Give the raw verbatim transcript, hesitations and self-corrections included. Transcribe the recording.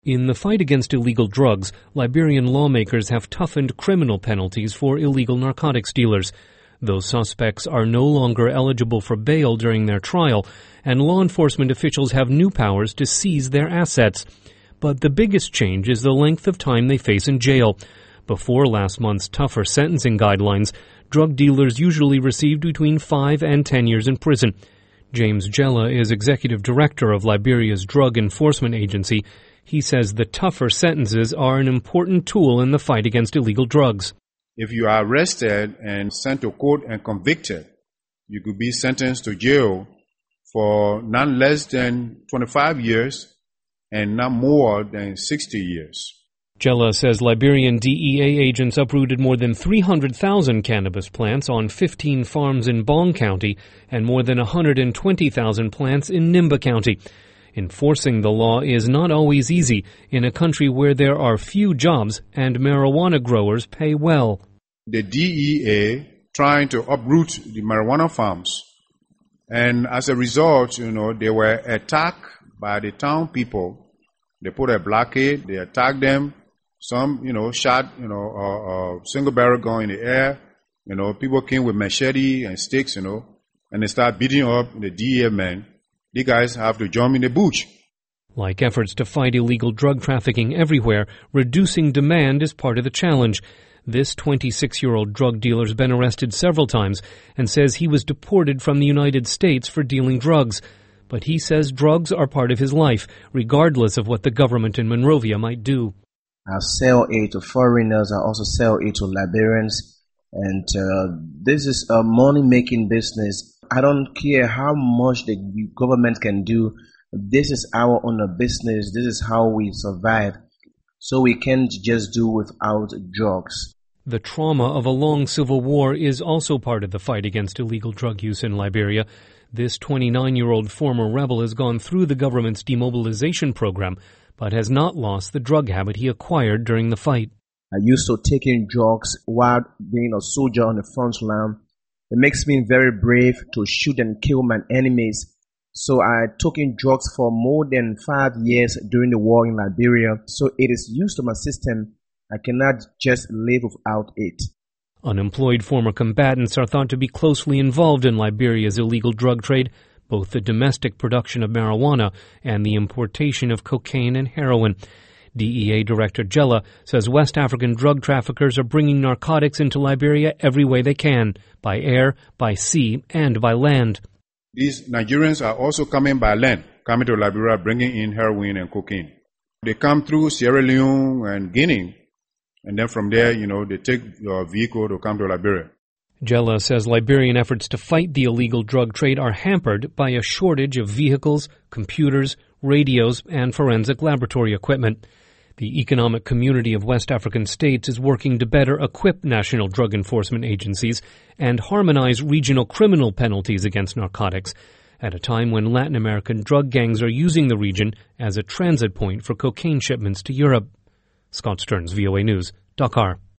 In the fight against illegal drugs, Liberian lawmakers have toughened criminal penalties for illegal narcotics dealers. Those suspects are no longer eligible for bail during their trial, and law enforcement officials have new powers to seize their assets. But the biggest change is the length of time they face in jail. Before last month's tougher sentencing guidelines, drug dealers usually received between five and ten years in prison. James Jella is executive director of Liberia's Drug Enforcement Agency. He says the tougher sentences are an important tool in the fight against illegal drugs. If you are arrested and sent to court and convicted, you could be sentenced to jail for not less than twenty-five years and not more than sixty years. Jella says Liberian D E A agents uprooted more than three hundred thousand cannabis plants on fifteen farms in Bong County and more than one hundred twenty thousand plants in Nimba County. Enforcing the law is not always easy in a country where there are few jobs and marijuana growers pay well. The D E A trying to uproot the marijuana farms, and as a result, you know, they were attacked by the town people. They put a blockade, they attacked them. Some, you know, shot, you know, a, a single barrel gun in the air. You know, people came with machete and sticks, you know, and they start beating up the D E A men. You guys have to jump in the bush. Like efforts to fight illegal drug trafficking everywhere, reducing demand is part of the challenge. This twenty-six-year-old drug dealer has been arrested several times and says he was deported from the United States for dealing drugs. But he says drugs are part of his life, regardless of what the government in Monrovia might do. I sell it to foreigners. I also sell it to Liberians. And uh, this is a money-making business. I don't care how much the government can do. This is our own business. This is how we survive. So we can't just do without drugs. The trauma of a long civil war is also part of the fight against illegal drug use in Liberia. This twenty-nine-year-old former rebel has gone through the government's demobilization program, but has not lost the drug habit he acquired during the fight. I used to take in drugs while being a soldier on the front line. It makes me very brave to shoot and kill my enemies. So I took in drugs for more than five years during the war in Liberia. So it is used to my system. I cannot just live without it. Unemployed former combatants are thought to be closely involved in Liberia's illegal drug trade, both the domestic production of marijuana and the importation of cocaine and heroin. D E A Director Jella says West African drug traffickers are bringing narcotics into Liberia every way they can, by air, by sea, and by land. These Nigerians are also coming by land, coming to Liberia, bringing in heroin and cocaine. They come through Sierra Leone and Guinea, and then from there, you know, they take your vehicle to come to Liberia. Jella says Liberian efforts to fight the illegal drug trade are hampered by a shortage of vehicles, computers, radios, and forensic laboratory equipment. The Economic Community of West African States is working to better equip national drug enforcement agencies and harmonize regional criminal penalties against narcotics at a time when Latin American drug gangs are using the region as a transit point for cocaine shipments to Europe. Scott Stearns, V O A News, Dakar.